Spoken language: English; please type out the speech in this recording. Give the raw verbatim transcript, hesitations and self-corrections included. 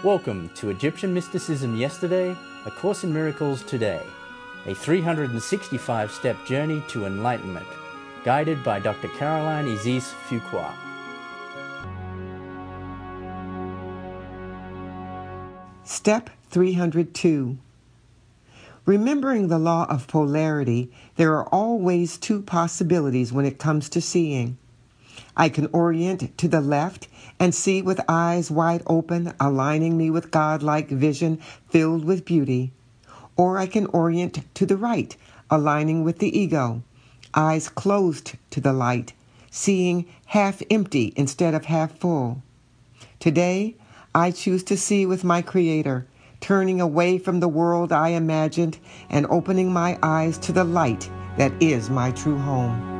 Welcome to Egyptian Mysticism Yesterday, A Course in Miracles Today, a three hundred sixty-five step journey to enlightenment, guided by Doctor Caroline Isis Fuqua. Step three hundred two. Remembering the law of polarity, there are always two possibilities when it comes to seeing. I can orient to the left and see with eyes wide open, aligning me with godlike vision filled with beauty. Or I can orient to the right, aligning with the ego, eyes closed to the light, seeing half empty instead of half full. Today, I choose to see with my Creator, turning away from the world I imagined and opening my eyes to the light that is my true home.